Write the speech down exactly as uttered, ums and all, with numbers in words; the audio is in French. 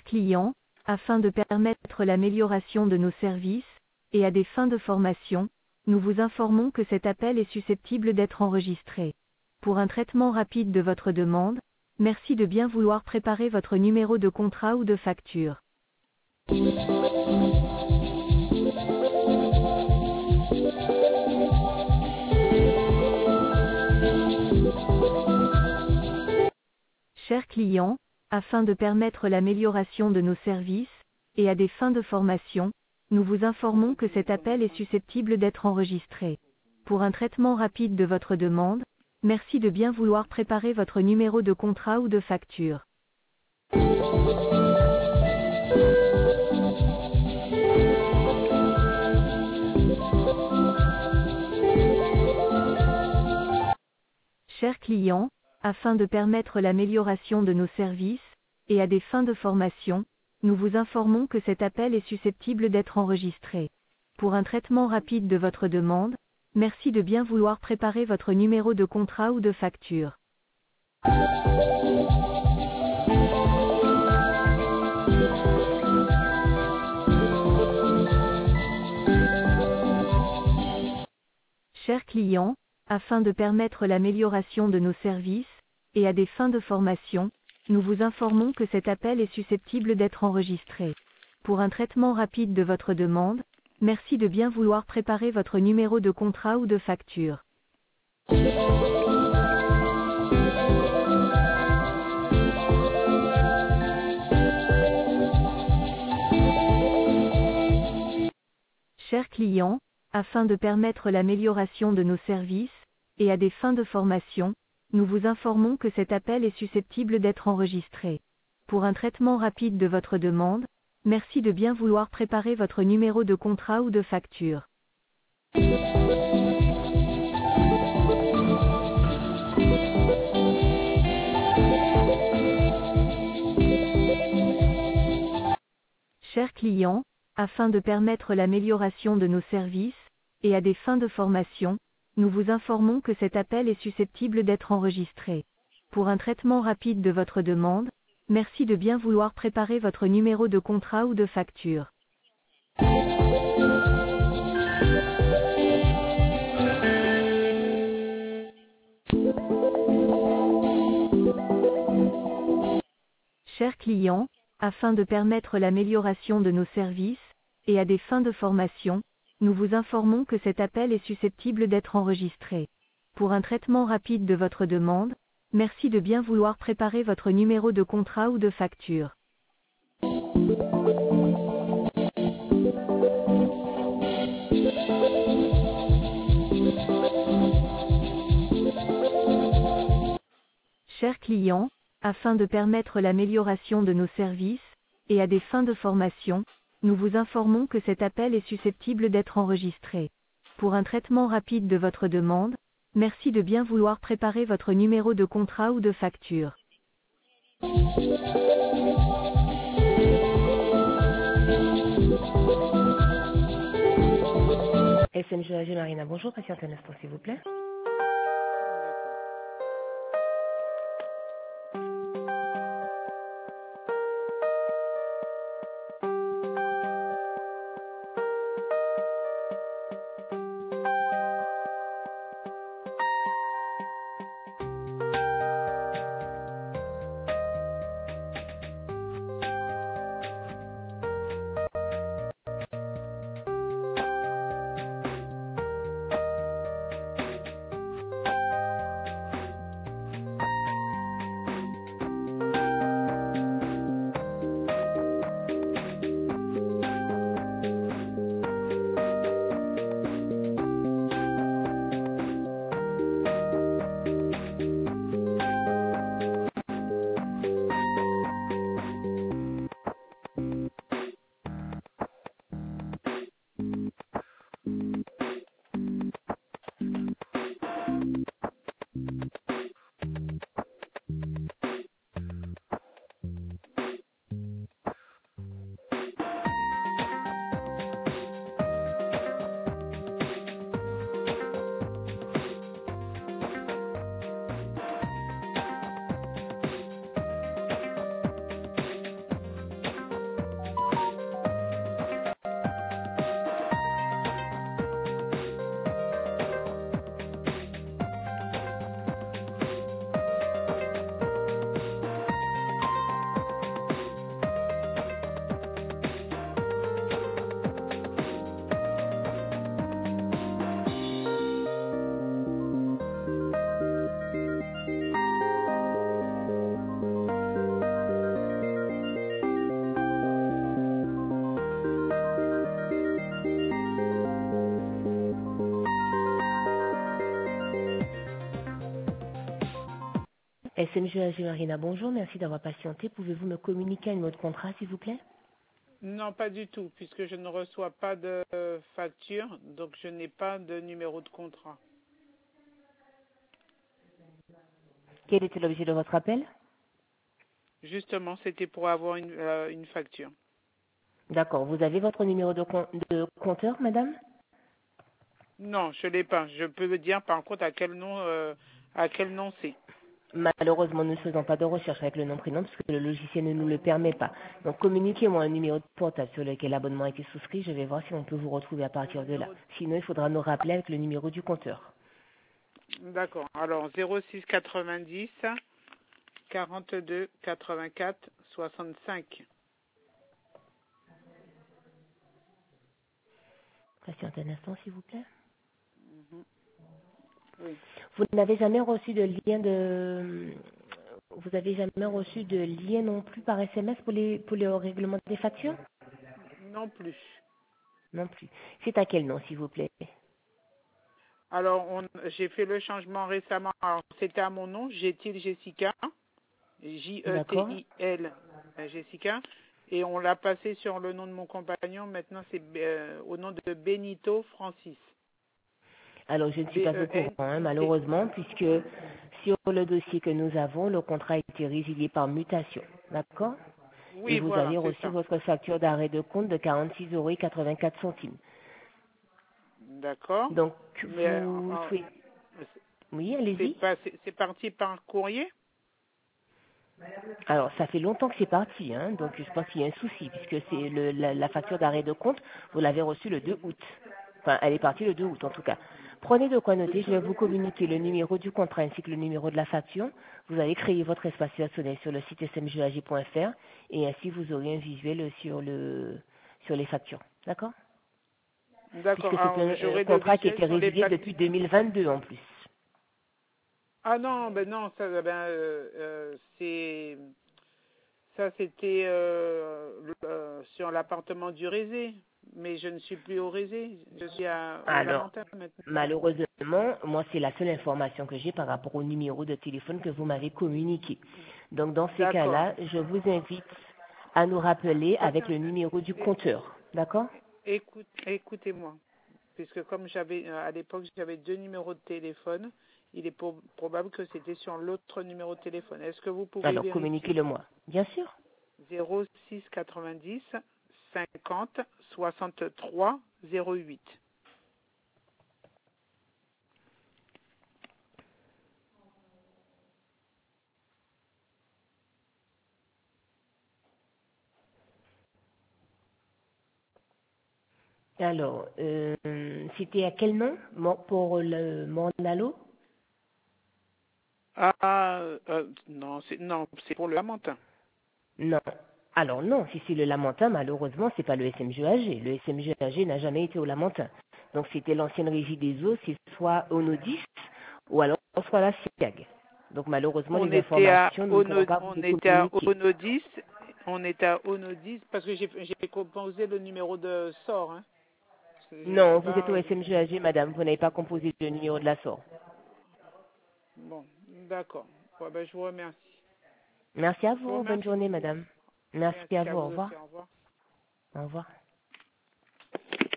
clients, afin de permettre l'amélioration de nos services, et à des fins de formation, nous vous informons que cet appel est susceptible d'être enregistré. Pour un traitement rapide de votre demande, merci de bien vouloir préparer votre numéro de contrat ou de facture. Chers clients, afin de permettre l'amélioration de nos services, et à des fins de formation, nous vous informons que cet appel est susceptible d'être enregistré. Pour un traitement rapide de votre demande, merci de bien vouloir préparer votre numéro de contrat ou de facture. Chers clients, afin de permettre l'amélioration de nos services, et à des fins de formation, nous vous informons que cet appel est susceptible d'être enregistré. Pour un traitement rapide de votre demande, merci de bien vouloir préparer votre numéro de contrat ou de facture. Chers clients, afin de permettre l'amélioration de nos services, et à des fins de formation, nous vous informons que cet appel est susceptible d'être enregistré. Pour un traitement rapide de votre demande, merci de bien vouloir préparer votre numéro de contrat ou de facture. Chers clients, afin de permettre l'amélioration de nos services, et à des fins de formation, nous vous informons que cet appel est susceptible d'être enregistré. Pour un traitement rapide de votre demande, merci de bien vouloir préparer votre numéro de contrat ou de facture. Chers clients, afin de permettre l'amélioration de nos services, et à des fins de formation, nous vous informons que cet appel est susceptible d'être enregistré. Pour un traitement rapide de votre demande, merci de bien vouloir préparer votre numéro de contrat ou de facture. Chers clients, afin de permettre l'amélioration de nos services, et à des fins de formation, nous vous informons que cet appel est susceptible d'être enregistré. Pour un traitement rapide de votre demande, merci de bien vouloir préparer votre numéro de contrat ou de facture. Chers clients, afin de permettre l'amélioration de nos services, et à des fins de formation, nous vous informons que cet appel est susceptible d'être enregistré. Pour un traitement rapide de votre demande, merci de bien vouloir préparer votre numéro de contrat ou de facture. S N G A G Marina, bonjour, patientez un instant s'il vous plaît. S M G A G Marina, bonjour, merci d'avoir patienté. Pouvez-vous me communiquer un numéro de contrat, s'il vous plaît? Non, pas du tout, puisque je ne reçois pas de facture, donc je n'ai pas de numéro de contrat. Quel était l'objet de votre appel? Justement, c'était pour avoir une, euh, une facture. D'accord, vous avez votre numéro de, com- de compteur, madame? Non, je l'ai pas. Je peux me dire par contre à quel nom, euh, à quel nom c'est. Malheureusement, nous ne faisons pas de recherche avec le nom prénom parce que le logiciel ne nous le permet pas. Donc, communiquez-moi un numéro de portable sur lequel l'abonnement a été souscrit. Je vais voir si on peut vous retrouver à Un partir de là. numéro. Sinon, il faudra nous rappeler avec le numéro du compteur. D'accord. Alors zéro six quatre-vingt-dix quarante-deux quatre-vingt-quatre soixante-cinq. Patientez un instant, s'il vous plaît. Mhm. Oui. Vous n'avez jamais reçu de lien de... Vous avez jamais reçu de lien non plus par S M S pour les pour le règlement des factures? Non plus. Non plus. C'est à quel nom, s'il vous plaît? Alors on- j'ai fait le changement récemment. Alors c'était à mon nom, Jetil Jessica, D'accord. J E T I L euh, Jessica, et on l'a passé sur le nom de mon compagnon. Maintenant c'est euh, au nom de Benito Francis. Alors, je ne suis B pas au E courant, N hein, I T. malheureusement, puisque sur le dossier que nous avons, le contrat a été résilié par mutation. D'accord? Et Oui, vous voilà, avez c'est reçu ça. votre facture d'arrêt de compte de quarante-six euros et quatre-vingt-quatre centimes. D'accord. Donc, Mais euh, vous euh, souhaitez... Oui, c'est allez-y. pas c'est c'est parti par courrier. Alors, ça fait longtemps que c'est parti, hein, donc je pense qu'il y a un souci, puisque c'est le, la, la facture d'arrêt de compte, vous l'avez reçue le deux août. Enfin, elle est partie le deux août, en tout cas. Prenez de quoi noter, je vais vous communiquer le numéro du contrat ainsi que le numéro de la facture. Vous allez créer votre espace personnel sur le site s m g a g point f r et ainsi vous aurez un visuel sur le sur les factures. D'accord? D'accord. Puisque c'est Alors un, un j'aurai le contrat qui a visuel été sur les résilié factures. depuis deux mille vingt-deux en plus. Ah non, ben non, ça, ben, euh, euh, c'est, ça c'était euh, le- euh, sur l'appartement du Rézé, mais je ne suis plus au Rézé, je suis à, au Alors, Lamentin maintenant. malheureusement, moi, c'est la seule information que j'ai par rapport au numéro de téléphone que vous m'avez communiqué. Donc, dans ces D'accord. cas-là, je vous invite à nous rappeler avec le numéro du compteur. D'accord? Écoute, écoutez-moi, puisque comme j'avais euh, à l'époque j'avais deux numéros de téléphone, il est pour- probable que c'était sur l'autre numéro de téléphone. Est-ce que vous pouvez Alors, vérifier? communiquez-le-moi. Bien sûr. zéro six quatre-vingt-dix cinquante soixante-trois zéro huit. Alors, euh, c'était à quel nom Mon- pour le Monalo? Ah, euh, non, c'est non, c'est pour le Lamentin. Non. Alors non, si c'est le Lamentin, malheureusement, c'est pas le S M G A G. Le S M G A G n'a jamais été au Lamentin. Donc c'était l'ancienne régie des eaux, c'est soit Onodis ou alors soit la SIAG. Donc malheureusement, On les était à informations, nous ne pourrons Ono, pas vous on les était à communiquer. Onodis, on était à Onodis parce que j'ai j'ai composé le numéro de sort. Hein. Je sais Non, vous êtes pas. au S M G A G, madame, vous n'avez pas composé le numéro de la S O R. Bon, d'accord. Ouais, ben, je vous remercie. Merci à Je vous vous, bonne remercie journée, beaucoup. madame. Merci Merci à à vous, au vous revoir. aussi. Au revoir. Au revoir.